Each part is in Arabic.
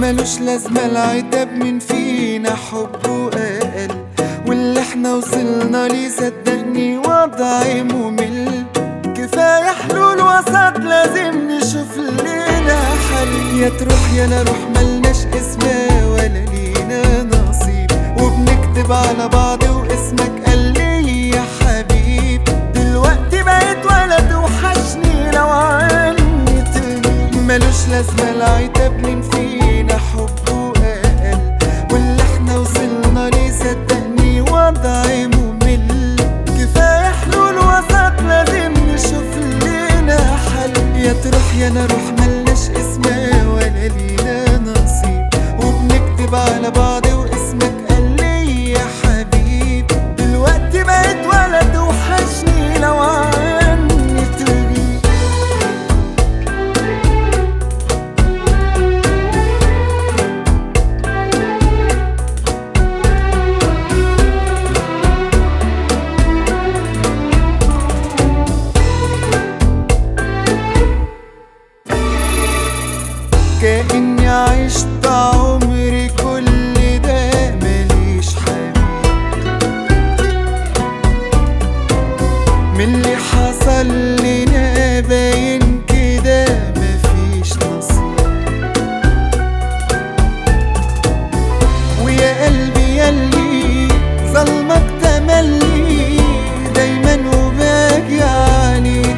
ملوش لازمة العتاب، من فينا حبه أقل، واللي احنا وصلنا ليه صدقني وضعي ممل. كفاية حلول وسط لازم نشوف لينا حل. يا تروح يا نروح ملناش اسمها ولا لينا نصيب، وبنكتب على بعض واسمك قال لي يا حبيب. دلوقتي بقيت ولد وحشني لو عني تغيب. ملوش لازمة العتاب، من فينا حبه أقل، واللي احنا وصلنا ليه صدقني وضعي ممل. كفاية حلول وسط لازم نشوف لينا حل. يا تروح يا نروح ملناش اسمها ولا لينا نصيب، وبنكتب على بعض واسمك قال لي يا حبيب. دلوقتي بقيت ولد وحشني لو عني تغيب. كأني عشت عمري كل ده ماليش حبيب. من اللي حصل لنا باين كده مفيش نصيب. ويا قلبي ياللي ظلمك تملي دايما وباجي عليك.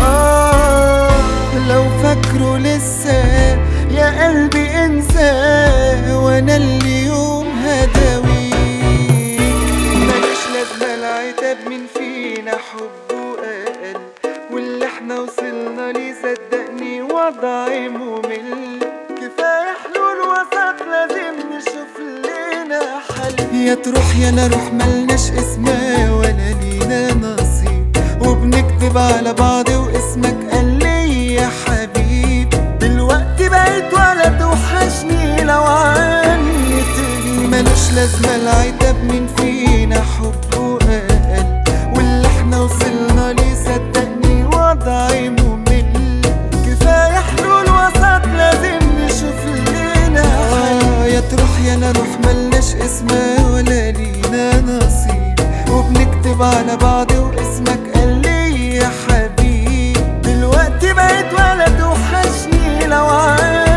لو فاكره لسه يا قلبي انسى، وانا اليوم هداويك. ماليش لازمة العتاب، من فينا حبه أقل، واللي احنا وصلنا ليه صدقني وضعي ممل. كفاية حلول وسط لازم نشوف لينا حل. يا تروح يا نروح ملناش اسمها ولا لينا نصيب، وبنكتب على بعض واسمك قال لي يا حبيب. دلوقتي بقيت ولد وحشني لو عني تغيب. ملوش لازمة العتاب، من فينا حبه أقل، واللي احنا وصلنا ليه صدقني وضعي ممل. كفاية حلول وسط لازم نشوف لينا حل. يا تروح يا نروح ملناش اسمها ولا لينا نصيب، وبنكتب على بعض واسمك قال لي يا حبيب. دلوقتي بقيت ولد وحشني لو